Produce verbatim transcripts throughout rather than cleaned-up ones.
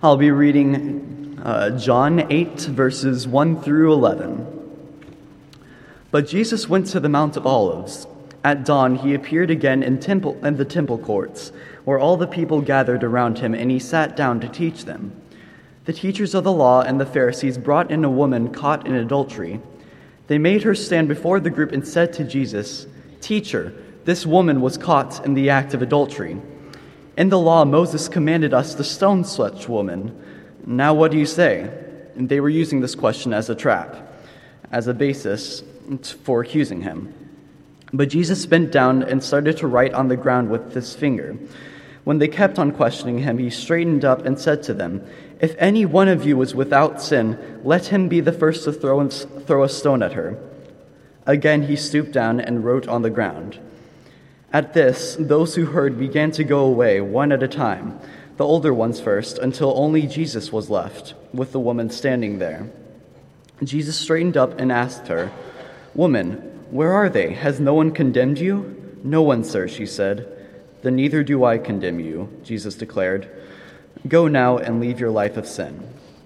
I'll be reading uh, John eight, verses one through eleven. But Jesus went to the Mount of Olives. At dawn he appeared again in, temple, in the temple courts, where all the people gathered around him, and he sat down to teach them. The teachers of the law and the Pharisees brought in a woman caught in adultery. They made her stand before the group and said to Jesus, "Teacher, this woman was caught in the act of adultery. In the law, Moses commanded us to stone such woman. Now what do you say?" And they were using this question as a trap, as a basis for accusing him. But Jesus bent down and started to write on the ground with his finger. When they kept on questioning him, he straightened up and said to them, "If any one of you is without sin, let him be the first to throw, throw a stone at her." Again he stooped down and wrote on the ground. At this, those who heard began to go away, one at a time, the older ones first, until only Jesus was left, with the woman standing there. Jesus straightened up and asked her, "Woman, where are they? Has no one condemned you?" "No one, sir," she said. "Then neither do I condemn you," Jesus declared. "Go now and leave your life of sin."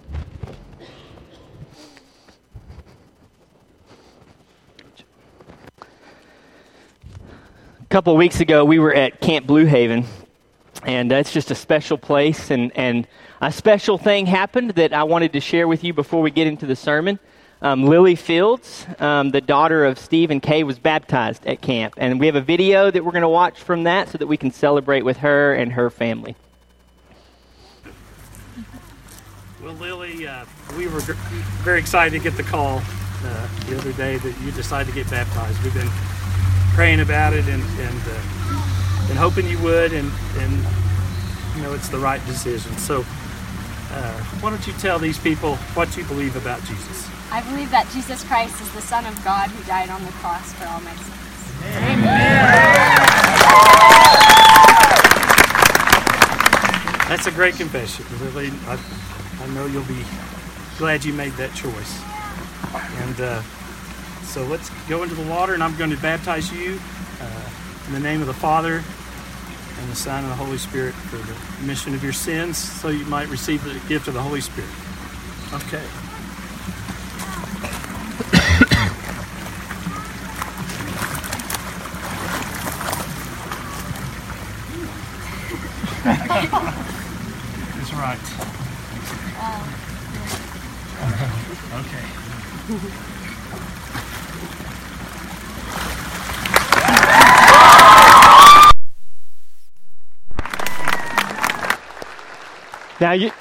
A couple of weeks ago, we were at Camp Blue Haven, and that's just a special place, and, and a special thing happened that I wanted to share with you before we get into the sermon. Um, Lily Fields, um, the daughter of Steve and Kay, was baptized at camp, and we have a video that we're going to watch from that so that we can celebrate with her and her family. Well, Lily, uh, we were g- very excited to get the call uh, the other day that you decided to get baptized. We've been praying about it and and, uh, and hoping you would, and, and you know it's the right decision. So uh, why don't you tell these people what you believe about Jesus? I believe that Jesus Christ is the Son of God who died on the cross for all my sins. Amen. That's a great confession, Lily. I, I know you'll be glad you made that choice. And uh, so let's go into the water, and I'm going to baptize you uh, in the name of the Father and the Son and the Holy Spirit for the remission of your sins, so you might receive the gift of the Holy Spirit. Okay. That's right. Okay. Now you,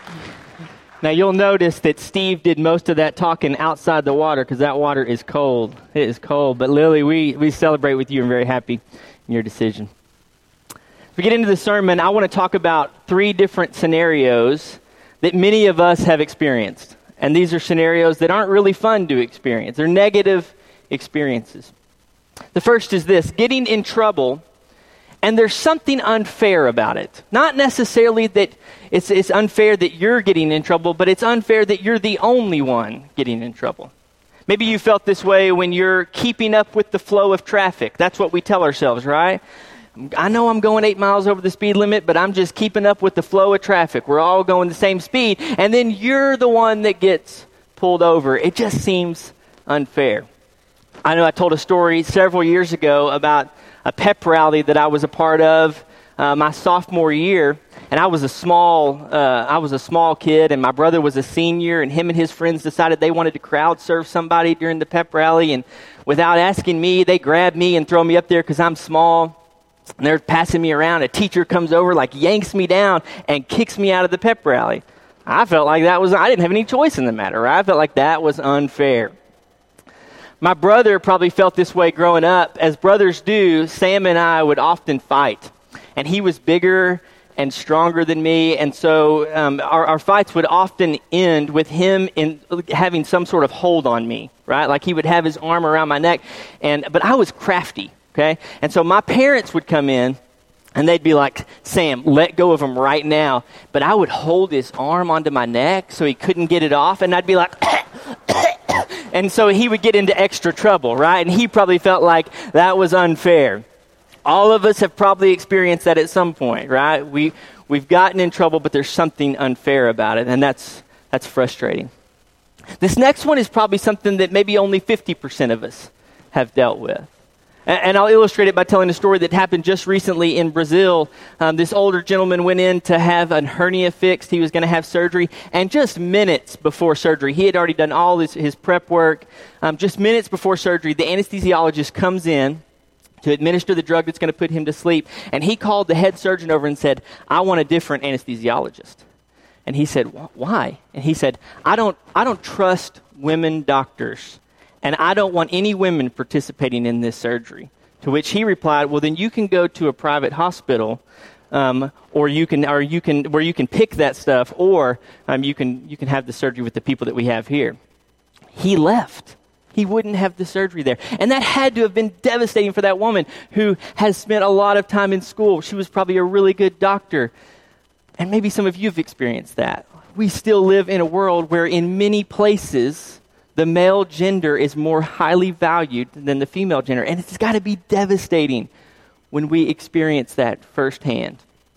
now you'll notice that Steve did most of that talking outside the water because that water is cold. It is cold. But Lily, we, we celebrate with you and very happy in your decision. As we get into the sermon, I want to talk about three different scenarios that many of us have experienced. And these are scenarios that aren't really fun to experience. They're negative experiences. The first is this: getting in trouble, and there's something unfair about it. Not necessarily that it's, it's unfair that you're getting in trouble, but it's unfair that you're the only one getting in trouble. Maybe you felt this way when you're keeping up with the flow of traffic. That's what we tell ourselves, right? I know I'm going eight miles over the speed limit, but I'm just keeping up with the flow of traffic. We're all going the same speed, and then you're the one that gets pulled over. It just seems unfair. I know I told a story several years ago about a pep rally that I was a part of uh, my sophomore year, and I was a small, uh, I was a small kid, and my brother was a senior, and him and his friends decided they wanted to crowd surf somebody during the pep rally, and without asking me, they grabbed me and throw me up there because I'm small. And they're passing me around. A teacher comes over, like yanks me down and kicks me out of the pep rally. I felt like that was, I didn't have any choice in the matter. Right? I felt like that was unfair. My brother probably felt this way growing up. As brothers do, Sam and I would often fight. And he was bigger and stronger than me. And so um, our, our fights would often end with him in having some sort of hold on me, right? Like he would have his arm around my neck. And but I was crafty. Okay, and so my parents would come in, and they'd be like, "Sam, let go of him right now." But I would hold his arm onto my neck so he couldn't get it off, and I'd be like, and so he would get into extra trouble, right? And he probably felt like that was unfair. All of us have probably experienced that at some point, right? We We've gotten in trouble, but there's something unfair about it, and that's that's frustrating. This next one is probably something that maybe only fifty percent of us have dealt with. And I'll illustrate it by telling a story that happened just recently in Brazil. Um, this older gentleman went in to have a hernia fixed. He was going to have surgery. And just minutes before surgery, he had already done all his, his prep work. Um, just minutes before surgery, the anesthesiologist comes in to administer the drug that's going to put him to sleep. And he called the head surgeon over and said, I want a different anesthesiologist. And he said, why? And he said, I don't, I don't trust women doctors. And I don't want any women participating in this surgery. To which he replied, well, then you can go to a private hospital, um, or you can, or you can, where you can pick that stuff, or um, you can, you can have the surgery with the people that we have here. He left. He wouldn't have the surgery there. And that had to have been devastating for that woman who has spent a lot of time in school. She was probably a really good doctor. And maybe some of you have experienced that. We still live in a world where in many places, the male gender is more highly valued than the female gender. And it's got to be devastating when we experience that firsthand.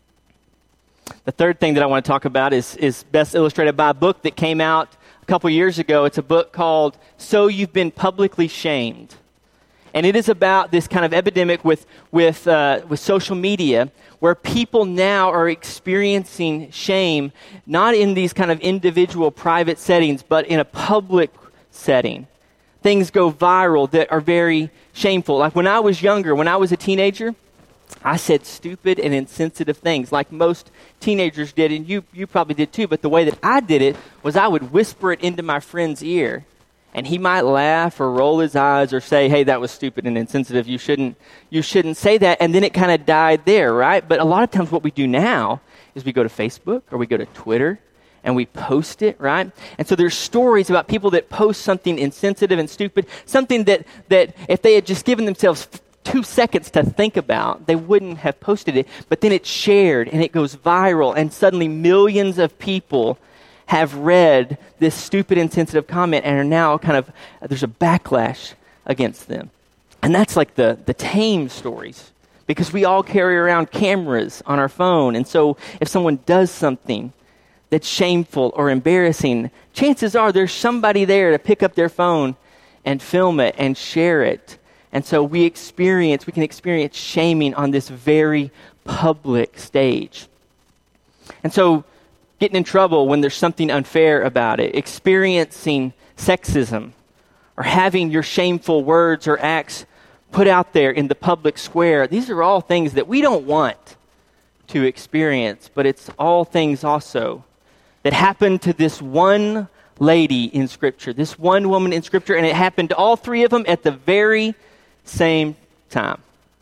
The third thing that I want to talk about is, is best illustrated by a book that came out a couple years ago. It's a book called So You've Been Publicly Shamed. And it is about this kind of epidemic with, with, uh, with social media where people now are experiencing shame, not in these kind of individual private settings, but in a public setting. Things go viral that are very shameful. Like when I was younger, when I was a teenager, I said stupid and insensitive things like most teenagers did, and you, you probably did too, but the way that I did it was I would whisper it into my friend's ear, and he might laugh or roll his eyes or say, hey, that was stupid and insensitive. You shouldn't, you shouldn't say that, and then it kind of died there, right? But a lot of times what we do now is we go to Facebook or we go to Twitter, and we post it, right? And so there's stories about people that post something insensitive and stupid, something that, that if they had just given themselves two seconds to think about, they wouldn't have posted it. But then it's shared, and it goes viral, and suddenly millions of people have read this stupid, insensitive comment and are now kind of, there's a backlash against them. And that's like the, the tame stories, because we all carry around cameras on our phone. And so if someone does something that's shameful or embarrassing, chances are there's somebody there to pick up their phone and film it and share it. And so we experience, we can experience shaming on this very public stage. And so getting in trouble when there's something unfair about it, experiencing sexism, or having your shameful words or acts put out there in the public square, these are all things that we don't want to experience, but it's all things also that happened to this one lady in Scripture, this one woman in Scripture, and it happened to all three of them at the very same time.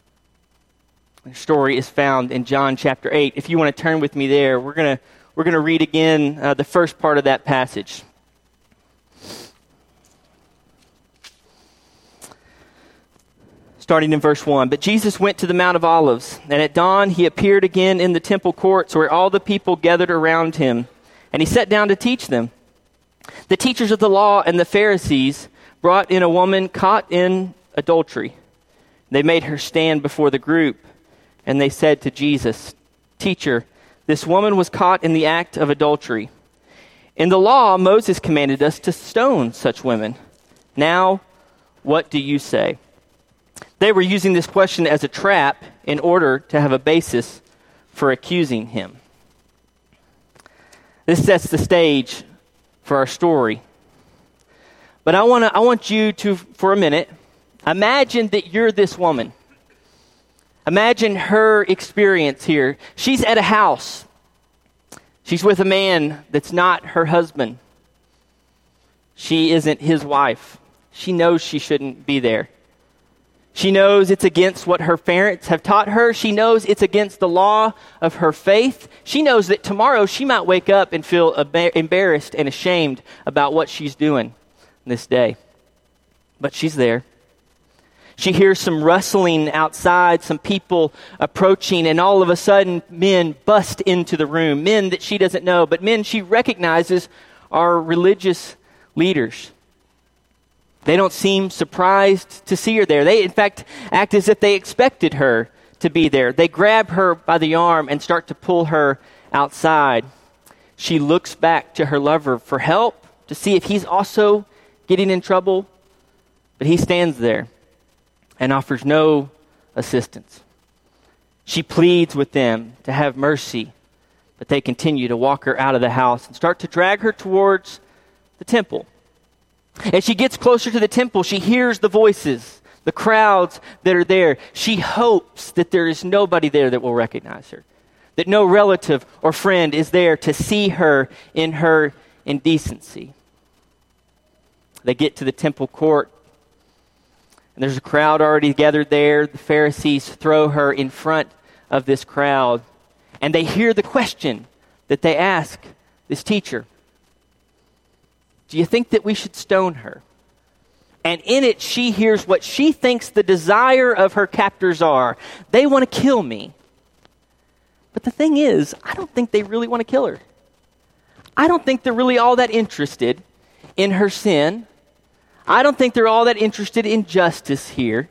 The story is found in John chapter eight. If you want to turn with me there, we're going to we're going to read again uh, the first part of that passage. Starting in verse one. But Jesus went to the Mount of Olives, and at dawn he appeared again in the temple courts where all the people gathered around him. And he sat down to teach them. The teachers of the law and the Pharisees brought in a woman caught in adultery. They made her stand before the group, and they said to Jesus, Teacher, this woman was caught in the act of adultery. In the law, Moses commanded us to stone such women. Now, what do you say? They were using this question as a trap in order to have a basis for accusing him. This sets the stage for our story. But I want to I want you to, for a minute, imagine that you're this woman. Imagine her experience here. She's at a house. She's with a man that's not her husband. She isn't his wife. She knows she shouldn't be there. She knows it's against what her parents have taught her. She knows it's against the law of her faith. She knows that tomorrow she might wake up and feel embarrassed and ashamed about what she's doing this day. But she's there. She hears some rustling outside, some people approaching, and all of a sudden men bust into the room. Men that she doesn't know, but men she recognizes are religious leaders. They don't seem surprised to see her there. They, in fact, act as if they expected her to be there. They grab her by the arm and start to pull her outside, she looks back to her lover for help to see if he's also getting in trouble. But he stands there and offers no assistance. She pleads with them to have mercy, but they continue to walk her out of the house and start to drag her towards the temple. As she gets closer to the temple, she hears the voices, the crowds that are there. She hopes that there is nobody there that will recognize her, that no relative or friend is there to see her in her indecency. They get to the temple court, and there's a crowd already gathered there. The Pharisees throw her in front of this crowd, and they hear the question that they ask this teacher. Do you think that we should stone her? And in it, she hears what she thinks the desire of her captors are. They want to kill me. But the thing is, I don't think they really want to kill her. I don't think they're really all that interested in her sin. I don't think they're all that interested in justice here.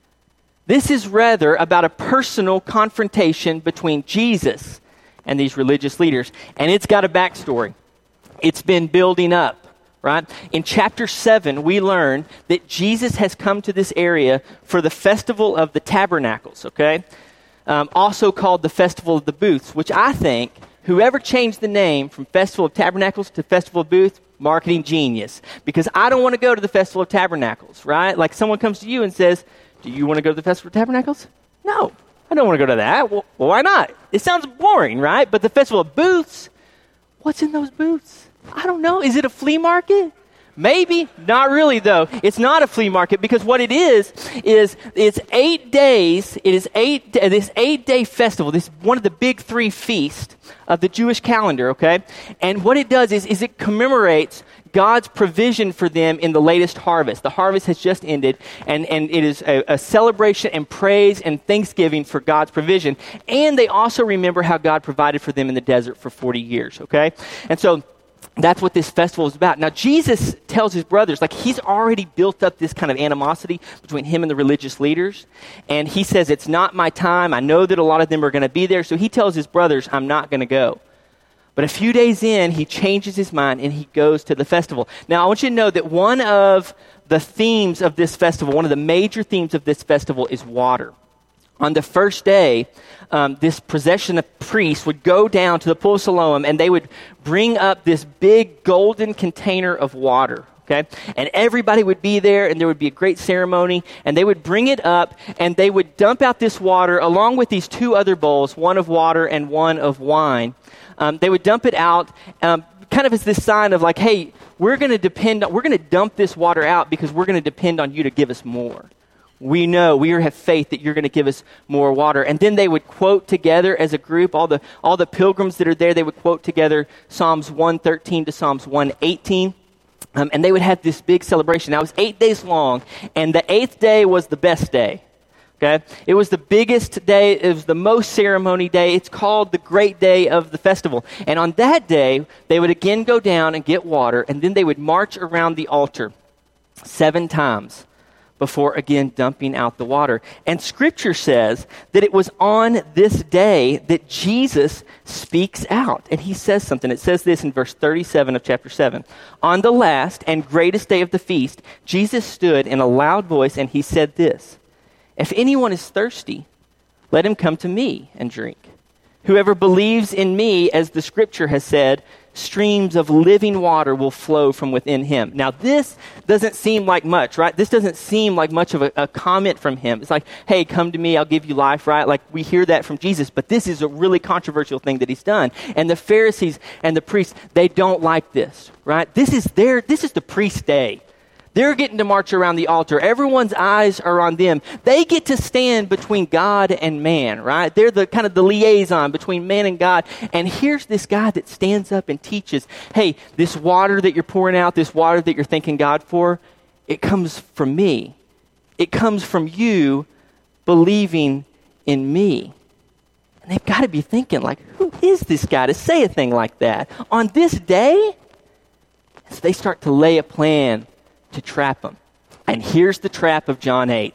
This is rather about a personal confrontation between Jesus and these religious leaders. And it's got a backstory. It's been building up. Right? In chapter seven, we learn that Jesus has come to this area for the Festival of the Tabernacles, okay? Um, also called the Festival of the Booths, which I think whoever changed the name from Festival of Tabernacles to Festival of Booths, marketing genius. Because I don't want to go to the Festival of Tabernacles, right? Like someone comes to you and says, do you want to go to the Festival of Tabernacles? No, I don't want to go to that. Well, well, why not? It sounds boring, right? But the Festival of Booths, what's in those booths? I don't know. Is it a flea market? Maybe. Not really, though. It's not a flea market because what it is, is it's eight days. It is eight, this eight-day festival, this one of the big three feasts of the Jewish calendar, okay? And what it does is, is it commemorates God's provision for them in the latest harvest. The harvest has just ended, and, and it is a, a celebration and praise and thanksgiving for God's provision. And they also remember how God provided for them in the desert for forty years, okay? And so that's what this festival is about. Now, Jesus tells his brothers, like he's already built up this kind of animosity between him and the religious leaders. And he says, it's not my time. I know that a lot of them are going to be there. So he tells his brothers, I'm not going to go. But a few days in, he changes his mind and he goes to the festival. Now, I want you to know that one of the themes of this festival, one of the major themes of this festival is water. On the first day, um, this procession of priests would go down to the pool of Siloam and they would bring up this big golden container of water, okay? And everybody would be there and there would be a great ceremony and they would bring it up and they would dump out this water along with these two other bowls, one of water and one of wine. Um, they would dump it out um, kind of as this sign of like, hey, we're going to depend on, we're going to dump this water out because we're going to depend on you to give us more. We know, we have faith that you're going to give us more water. And then they would quote together as a group, all the all the pilgrims that are there, they would quote together Psalms one thirteen to Psalms one eighteen. Um, and they would have this big celebration. Now, it was eight days long, and the eighth day was the best day. Okay? It was the biggest day. It was the most ceremony day. It's called the great day of the festival. And on that day, they would again go down and get water, and then they would march around the altar seven times before again dumping out the water. And Scripture says that it was on this day that Jesus speaks out. And he says something. It says this in verse thirty-seven of chapter seven. On the last and greatest day of the feast, Jesus stood in a loud voice and he said this, if anyone is thirsty, let him come to me and drink. Whoever believes in me, as the Scripture has said, streams of living water will flow from within him. Now, this doesn't seem like much, right? This doesn't seem like much of a, a comment from him. It's like, hey, come to me, I'll give you life, right? Like, we hear that from Jesus, but this is a really controversial thing that he's done. And the Pharisees and the priests, they don't like this, right? This is their, this is the priest's day. They're getting to march around the altar. Everyone's eyes are on them. They get to stand between God and man, right? They're the kind of the liaison between man and God. And here's this guy that stands up and teaches, hey, this water that you're pouring out, this water that you're thanking God for, it comes from me. It comes from you believing in me. And they've got to be thinking, like, who is this guy to say a thing like that? On this day? So they start to lay a plan to trap him. And here's the trap of John eight.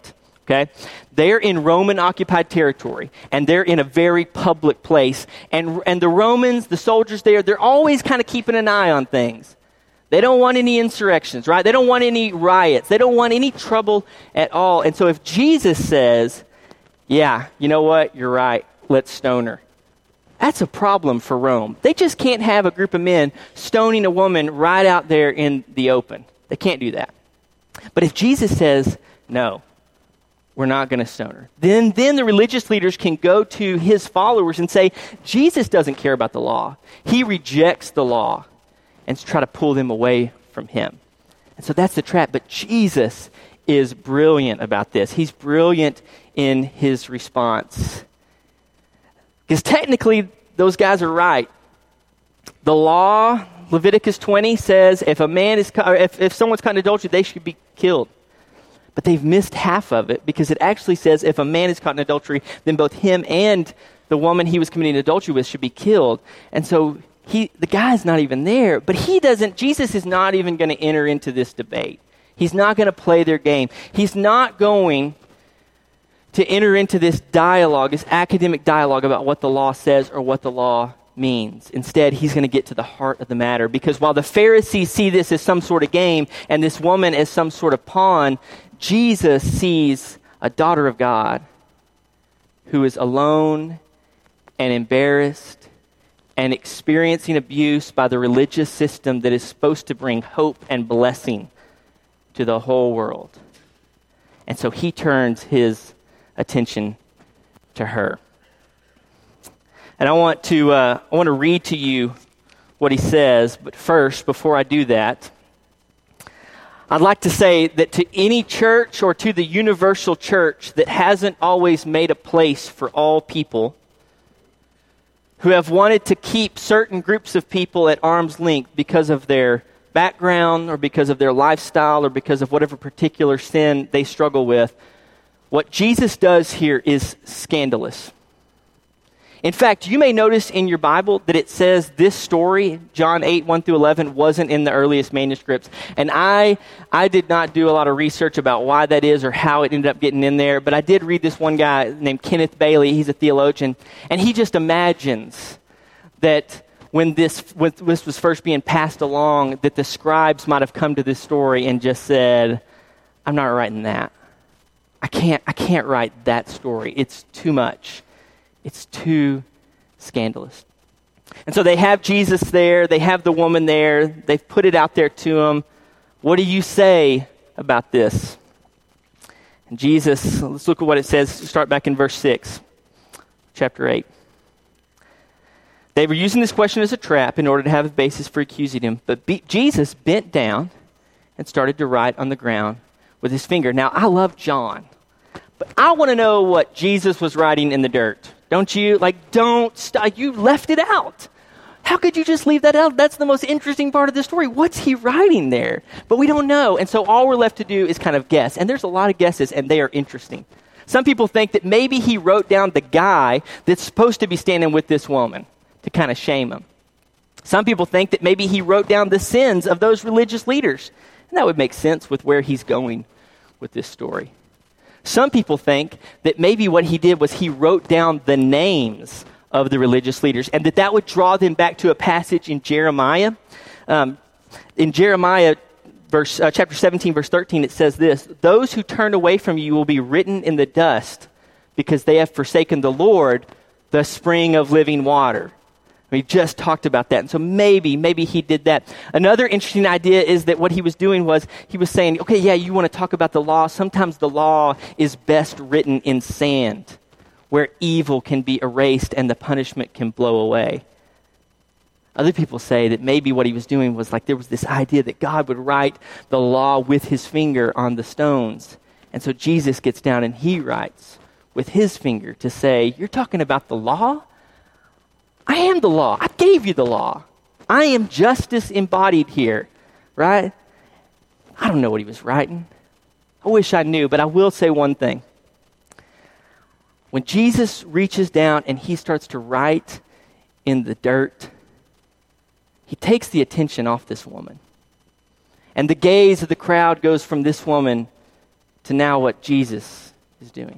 okay? They're in Roman-occupied territory, and they're in a very public place. And, and the Romans, the soldiers there, they're always kind of keeping an eye on things. They don't want any insurrections, right? They don't want any riots. They don't want any trouble at all. And so if Jesus says, yeah, you know what? You're right. Let's stone her. That's a problem for Rome. They just can't have a group of men stoning a woman right out there in the open. They can't do that. But if Jesus says, no, we're not going to stone her, then, then the religious leaders can go to his followers and say, Jesus doesn't care about the law. He rejects the law, and try to pull them away from him. And so that's the trap. But Jesus is brilliant about this. He's brilliant in his response. Because technically, those guys are right. The law, Leviticus twenty, says if a man is, or if, if someone's caught in adultery, they should be killed. But they've missed half of it, because it actually says if a man is caught in adultery, then both him and the woman he was committing adultery with should be killed. And so he, the guy's not even there. But he doesn't, Jesus is not even going to enter into this debate. He's not going to play their game. He's not going to enter into this dialogue, this academic dialogue about what the law says or what the law means. Instead, he's going to get to the heart of the matter. Because while the Pharisees see this as some sort of game and this woman as some sort of pawn, Jesus sees a daughter of God who is alone and embarrassed and experiencing abuse by the religious system that is supposed to bring hope and blessing to the whole world. And so he turns his attention to her. And I want to uh, I want to read to you what he says, but first, before I do that, I'd like to say that to any church or to the universal church that hasn't always made a place for all people, who have wanted to keep certain groups of people at arm's length because of their background or because of their lifestyle or because of whatever particular sin they struggle with, what Jesus does here is scandalous. In fact, you may notice in your Bible that it says this story, John eight, one through eleven, wasn't in the earliest manuscripts. And I I did not do a lot of research about why that is or how it ended up getting in there, but I did read this one guy named Kenneth Bailey. He's a theologian, and he just imagines that when this, when this was first being passed along, that the scribes might have come to this story and just said, I'm not writing that. I can't, I can't write that story. It's too much. It's too scandalous. And so they have Jesus there. They have the woman there. They've put it out there to him. What do you say about this? And Jesus, let's look at what it says. Start back in verse six, chapter eight. They were using this question as a trap in order to have a basis for accusing him. But be- Jesus bent down and started to write on the ground with his finger. Now, I love John, but I want to know what Jesus was writing in the dirt. Don't you? Like, don't stop. You left it out. How could you just leave that out? That's the most interesting part of the story. What's he writing there? But we don't know. And so all we're left to do is kind of guess. And there's a lot of guesses, and they are interesting. Some people think that maybe he wrote down the guy that's supposed to be standing with this woman to kind of shame him. Some people think that maybe he wrote down the sins of those religious leaders. And that would make sense with where he's going with this story. Some people think that maybe what he did was he wrote down the names of the religious leaders, and that that would draw them back to a passage in Jeremiah. Um, in Jeremiah, verse uh, chapter seventeen, verse thirteen, it says this: "Those who turn away from you will be written in the dust, because they have forsaken the Lord, the spring of living water." We just talked about that. And so maybe, maybe he did that. Another interesting idea is that what he was doing was he was saying, okay, yeah, you want to talk about the law. Sometimes the law is best written in sand, where evil can be erased and the punishment can blow away. Other people say that maybe what he was doing was like there was this idea that God would write the law with his finger on the stones. And so Jesus gets down and he writes with his finger to say, you're talking about the law? I am the law. I gave you the law. I am justice embodied here, right? I don't know what he was writing. I wish I knew, but I will say one thing. When Jesus reaches down and he starts to write in the dirt, he takes the attention off this woman. And the gaze of the crowd goes from this woman to now what Jesus is doing.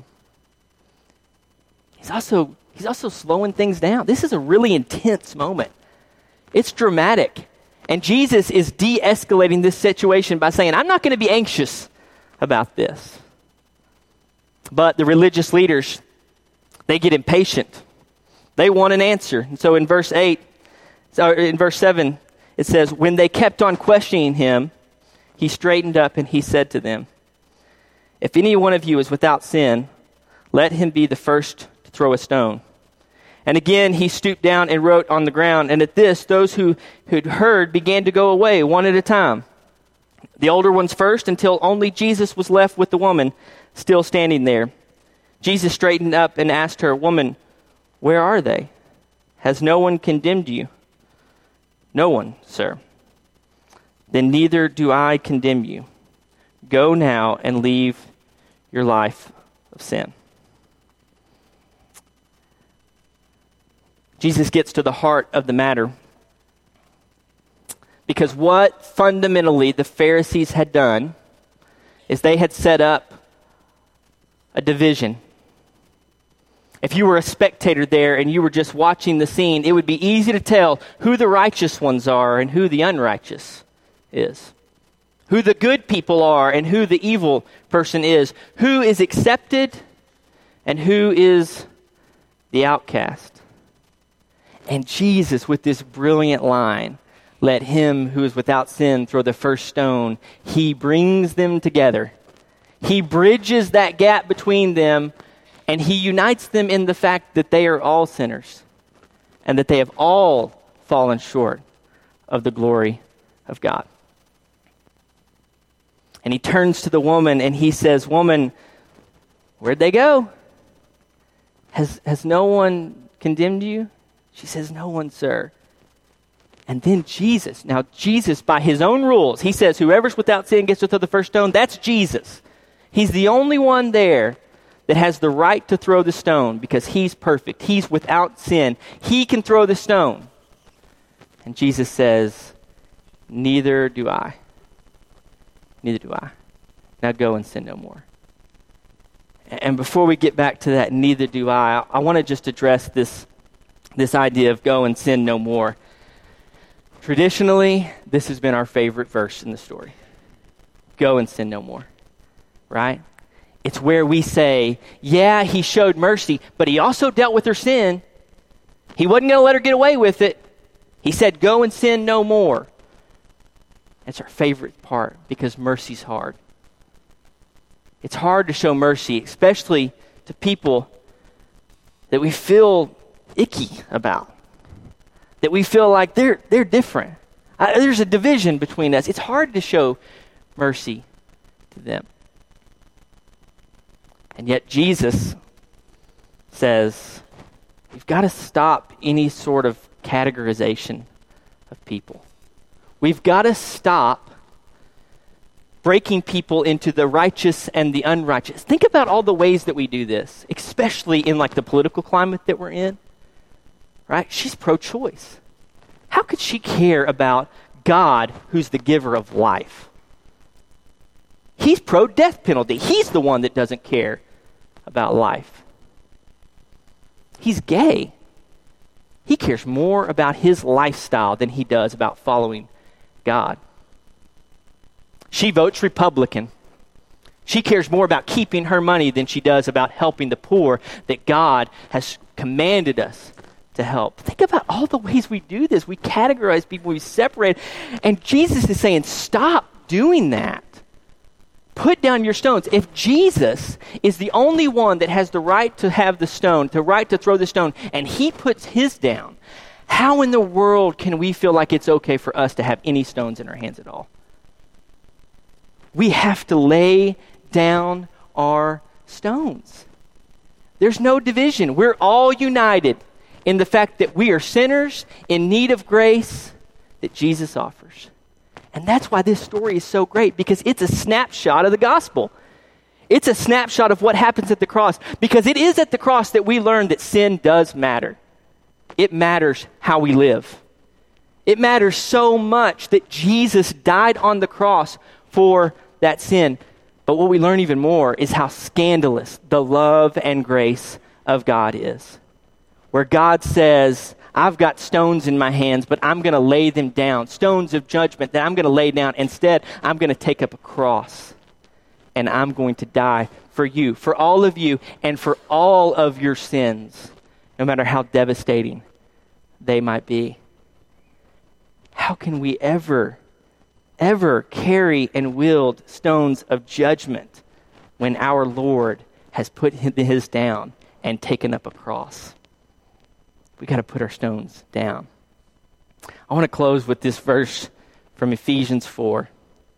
He's also, he's also slowing things down. This is a really intense moment. It's dramatic. And Jesus is de-escalating this situation by saying, I'm not going to be anxious about this. But the religious leaders, they get impatient. They want an answer. And so in verse eight, or in verse seven, it says, when they kept on questioning him, he straightened up and he said to them, if any one of you is without sin, let him be the first to throw a stone. And again, he stooped down and wrote on the ground. And at this, those who had heard began to go away one at a time. The older ones first, until only Jesus was left with the woman still standing there. Jesus straightened up and asked her, woman, where are they? Has no one condemned you? No one, sir. Then neither do I condemn you. Go now and leave your life of sin. Jesus gets to the heart of the matter. Because what fundamentally the Pharisees had done is they had set up a division. If you were a spectator there and you were just watching the scene, it would be easy to tell who the righteous ones are and who the unrighteous is. Who the good people are and who the evil person is. Who is accepted and who is the outcast. And Jesus, with this brilliant line, let him who is without sin throw the first stone. He brings them together. He bridges that gap between them, and he unites them in the fact that they are all sinners and that they have all fallen short of the glory of God. And he turns to the woman and he says, woman, where'd they go? Has, has no one condemned you? She says, no one, sir. And then Jesus, now Jesus, by his own rules, he says, whoever's without sin gets to throw the first stone. That's Jesus. He's the only one there that has the right to throw the stone because he's perfect. He's without sin. He can throw the stone. And Jesus says, neither do I. Neither do I. Now go and sin no more. And before we get back to that, neither do I, I want to just address this, this idea of go and sin no more. Traditionally, this has been our favorite verse in the story. Go and sin no more. Right? It's where we say, yeah, he showed mercy, but he also dealt with her sin. He wasn't going to let her get away with it. He said, go and sin no more. That's our favorite part because mercy's hard. It's hard to show mercy, especially to people that we feel icky about, that we feel like they're they're different. Uh, there's a division between us. It's hard to show mercy to them. And yet Jesus says, we've got to stop any sort of categorization of people. We've got to stop breaking people into the righteous and the unrighteous. Think about all the ways that we do this, especially in like the political climate that we're in. Right? She's pro-choice. How could she care about God, who's the giver of life? He's pro-death penalty. He's the one that doesn't care about life. He's gay. He cares more about his lifestyle than he does about following God. She votes Republican. She cares more about keeping her money than she does about helping the poor that God has commanded us to help. Think about all the ways we do this. We categorize people, we separate. And Jesus is saying, stop doing that. Put down your stones. If Jesus is the only one that has the right to have the stone, the right to throw the stone, and he puts his down, how in the world can we feel like it's okay for us to have any stones in our hands at all? We have to lay down our stones. There's no division. We're all united in the fact that we are sinners in need of grace that Jesus offers. And that's why this story is so great, because it's a snapshot of the gospel. It's a snapshot of what happens at the cross, because it is at the cross that we learn that sin does matter. It matters how we live. It matters so much that Jesus died on the cross for that sin. But what we learn even more is how scandalous the love and grace of God is. Where God says, I've got stones in my hands, but I'm going to lay them down. Stones of judgment that I'm going to lay down. Instead, I'm going to take up a cross. And I'm going to die for you, for all of you, and for all of your sins, no matter how devastating they might be. How can we ever, ever carry and wield stones of judgment when our Lord has put his down and taken up a cross? We got to put our stones down. I want to close with this verse from Ephesians four.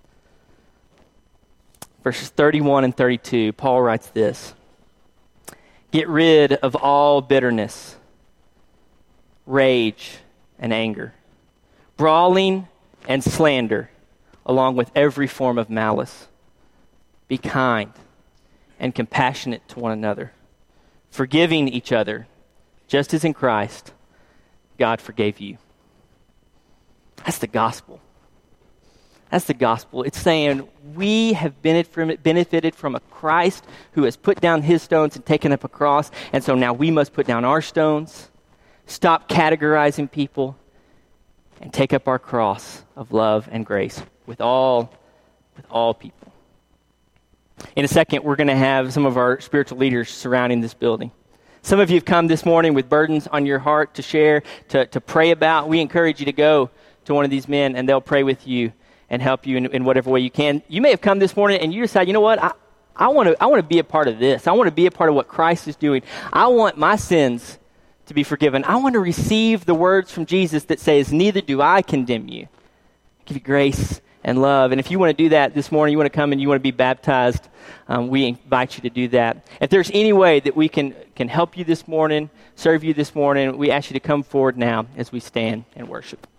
Verses thirty-one and thirty-two, Paul writes this: Get rid of all bitterness, rage, and anger, brawling and slander, along with every form of malice. Be kind and compassionate to one another, forgiving each other, just as in Christ, God forgave you. That's the gospel. That's the gospel. It's saying we have benefited from a Christ who has put down his stones and taken up a cross, and so now we must put down our stones, stop categorizing people, and take up our cross of love and grace with all, with all people. In a second, we're going to have some of our spiritual leaders surrounding this building. Some of you have come this morning with burdens on your heart to share, to, to pray about. We encourage you to go to one of these men, and they'll pray with you and help you in, in whatever way you can. You may have come this morning and you decide, you know what, I, I want to I want to be a part of this. I want to be a part of what Christ is doing. I want my sins to be forgiven. I want to receive the words from Jesus that says, neither do I condemn you. I give you grace and love. And if you want to do that this morning, you want to come and you want to be baptized, um, we invite you to do that. If there's any way that we can, can help you this morning, serve you this morning, we ask you to come forward now as we stand and worship.